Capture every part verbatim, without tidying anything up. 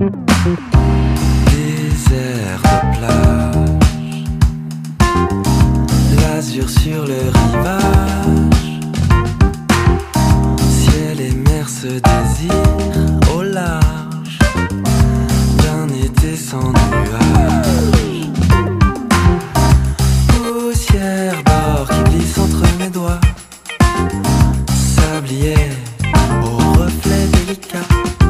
Désert de plage, l'azur sur le rivage, ciel et mer se désirent au large d'un été sans nuage. Poussière d'or qui glisse entre mes doigts, sablier au reflet délicat,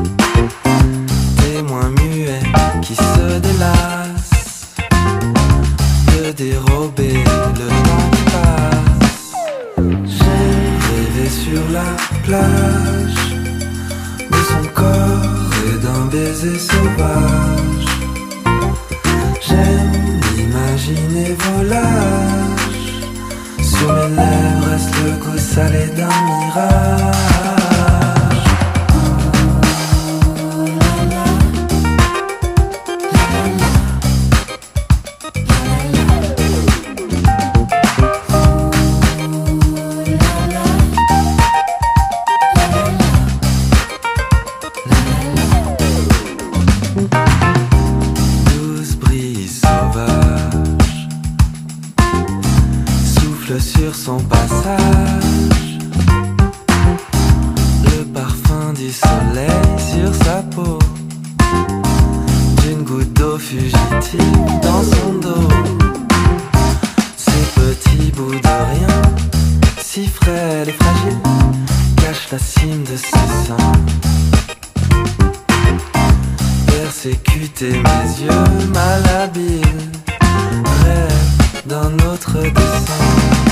témoin muet qui se délasse de dérober le temps qui passe. J'ai rêvé sur la plage de son corps et d'un baiser sauvage. J'aime imaginer volage, sur mes lèvres reste le goût salé d'un mirage. Sur son passage, le parfum du soleil sur sa peau, d'une goutte d'eau fugitive dans son dos. Ces petits bouts de rien, si frêles et fragiles, cachent la cime de ses seins. Persécuter mes yeux malhabiles, rêve d'un autre dessin.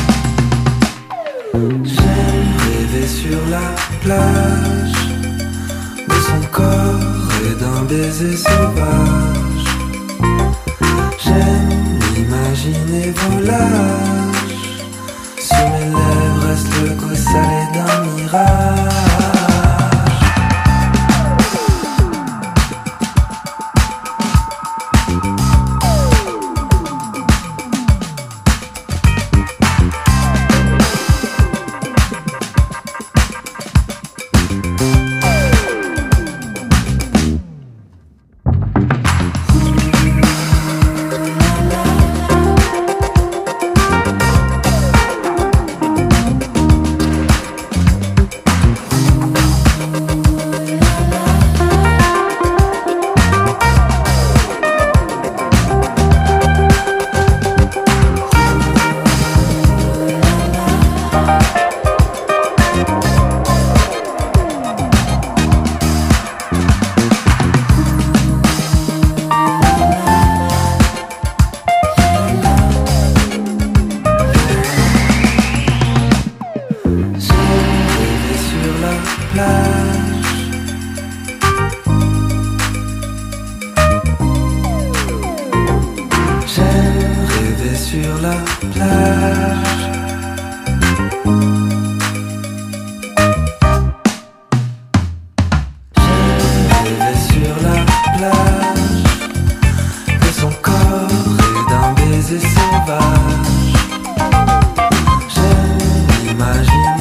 J'aime rêver sur la plage de son corps et d'un baiser sauvage. J'aime imaginer volage, sur mes lèvres reste le goût salé d'un mirage. Sur la plage, j'ai rêvé sur la plage de son corps et d'un baiser sauvage. J'ai imaginé